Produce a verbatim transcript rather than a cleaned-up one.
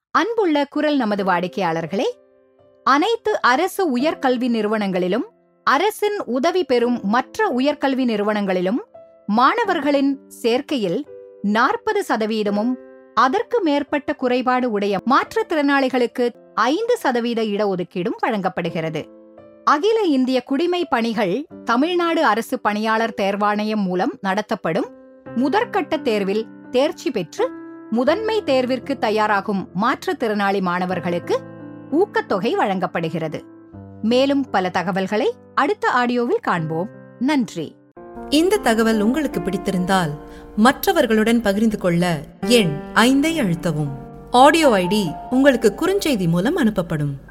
அன்புள்ள குரல் நமது வாடிக்கையாளர்களே, அனைத்து அரசு உயர்கல்வி நிறுவனங்களிலும் அரசின் உதவி பெறும் மற்ற உயர்கல்வி நிறுவனங்களிலும் மாணவர்களின் சேர்க்கையில் நாற்பது சதவீதமும் அதற்கு மேற்பட்ட குறைபாடு உடைய மாற்றுத்திறனாளிகளுக்கு ஐந்து சதவீத இடஒதுக்கீடும் வழங்கப்படுகிறது. அகில இந்திய குடிமை பணிகள் தமிழ்நாடு அரசு பணியாளர் தேர்வாணையம் மூலம் நடத்தப்படும் முதற்கட்ட தேர்வில் தேர்ச்சி பெற்று முதன்மை தேர்விற்கு தயாராகும் மாற்றுத்திறனாளி மாணவர்களுக்கு ஊக்கத்தொகை வழங்கப்படுகிறது. மேலும் பல தகவல்களை அடுத்த ஆடியோவில் காண்போம். நன்றி. இந்த தகவல் உங்களுக்கு பிடித்திருந்தால் மற்றவர்களுடன் பகிர்ந்து கொள்ள எண் ஐந்தை அழுத்தவும். ஆடியோ ஐடி உங்களுக்கு குறுஞ்செய்தி மூலம் அனுப்பப்படும்.